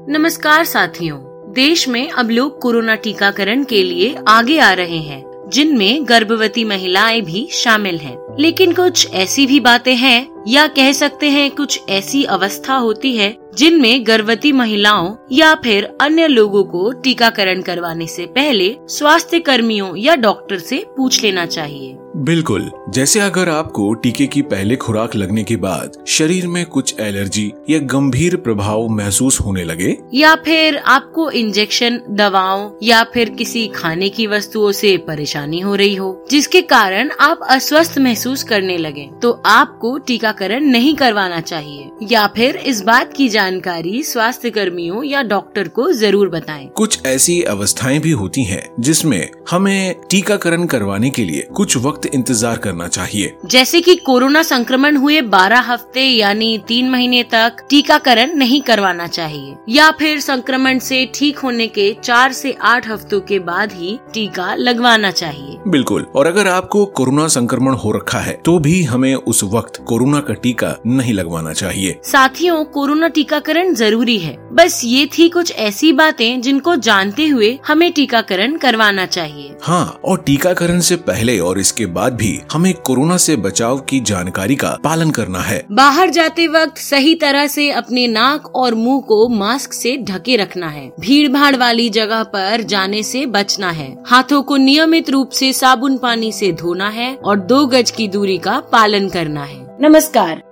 नमस्कार साथियों, देश में अब लोग कोरोना टीकाकरण के लिए आगे आ रहे हैं, जिनमें गर्भवती महिलाएं भी शामिल हैं। लेकिन कुछ ऐसी भी बातें हैं, या कह सकते हैं कुछ ऐसी अवस्था होती है जिनमें गर्भवती महिलाओं या फिर अन्य लोगों को टीकाकरण करवाने से पहले स्वास्थ्य कर्मियों या डॉक्टर से पूछ लेना चाहिए। बिल्कुल, जैसे अगर आपको टीके की पहले खुराक लगने के बाद शरीर में कुछ एलर्जी या गंभीर प्रभाव महसूस होने लगे, या फिर आपको इंजेक्शन, दवाओं या फिर किसी खाने की वस्तुओं से परेशानी हो रही हो जिसके कारण आप अस्वस्थ महसूस करने लगे, तो आपको टीकाकरण नहीं करवाना चाहिए। या फिर इस बात की जानकारी स्वास्थ्य कर्मियों या डॉक्टर को जरूर बताएं। कुछ ऐसी अवस्थाएं भी होती हैं जिसमें हमें टीकाकरण करवाने के लिए कुछ वक्त इंतजार करना चाहिए, जैसे कि कोरोना संक्रमण हुए 12 हफ्ते यानी 3 महीने तक टीकाकरण नहीं करवाना चाहिए, या फिर संक्रमण से ठीक होने के 4 से 8 हफ्तों के बाद ही टीका लगवाना चाहिए। बिल्कुल, और अगर आपको कोरोना संक्रमण हो रखा है तो भी हमें उस वक्त कोरोना का टीका नहीं लगवाना चाहिए। साथियों, कोरोना टीकाकरण जरूरी है। बस ये थी कुछ ऐसी बातें जिनको जानते हुए हमें टीकाकरण करवाना चाहिए। हाँ, और टीकाकरण से पहले और इसके बाद भी हमें कोरोना से बचाव की जानकारी का पालन करना है। बाहर जाते वक्त सही तरह से अपने नाक और मुंह को मास्क से ढके रखना है। भीड़ भाड़ वाली जगह पर जाने से बचना है। हाथों को नियमित रूप से साबुन पानी से धोना है और 2 गज की दूरी का पालन करना है। नमस्कार।